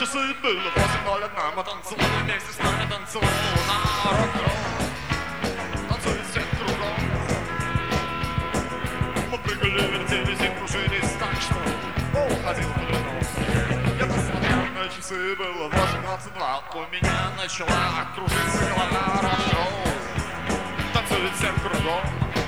часы было 8:01. Мы танцевали вместе с нами, танцевали на рок-н-ролл. Танцует всех кругом. Мы прыгали, вертелись и кружились так, что пол ходил по дому. Я посмотрел на часы, было 18:02. У меня начала кружиться голова. Рок-н-ролл танцует всех кругом.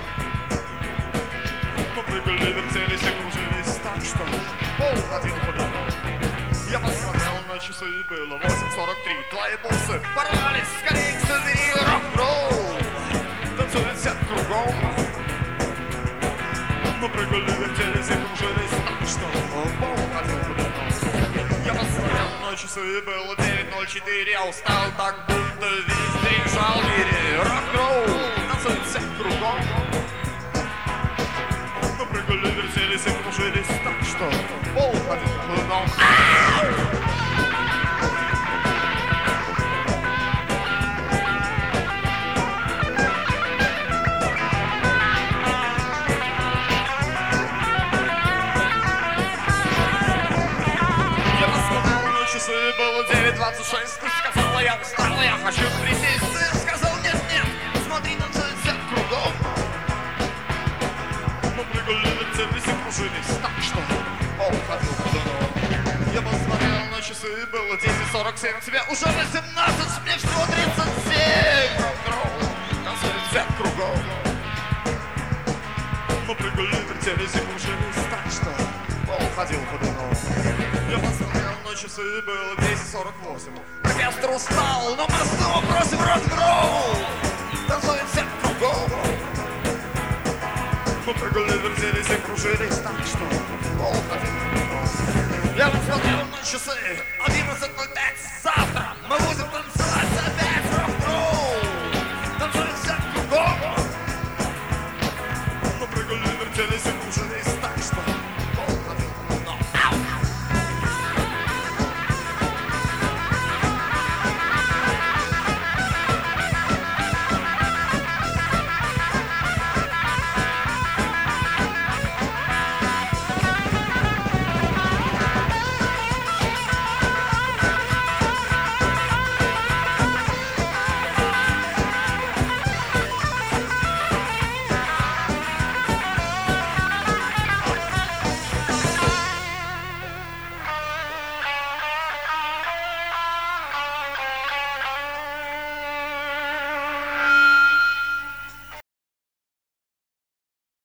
Мы прыгали, вертелись и кружились так, что пол ходил по дому. Я посмотрел на часы, было 8:43. Твои бусы порвались, скорее к двери. Рок-н-ролл танцует всех кругом. Мы прыгали, вертелись и кружились так, что пол ходил по дому. Я посмотрел на часы, было 9:04. Я устал так, будто весь дрожал в мире. Рок-н-ролл танцует всех кругом. Мы прыгали, вертелись и кружились так, что пол ходил по дому. Было 9:26, ты сказала, я устала, я хочу присесть. Ты сказал, нет, нет, смотри, танцует всех кругом. Мы прыгали, вертелись и кружились так, что пол ходил по дому. Я посмотрел на часы, было 10:47. Тебе уже 18, мне всего 37. Рок-н-ролл танцует всех кругом. Мы прыгали, вертелись и кружились так, что пол ходил по дому. Я посмотрел на часы, было 10:48. Оркестр устал, но мы снова просим рок-н-ролл танцует всех кругом. Мы прыгали, вертелись и кружились так, что пол ходил по дому. Я посмотрел на часы, 11:05. Завтра мы будем танцевать опять рок-н-ролл танцует всех кругом. Мы прыгали, вертелись и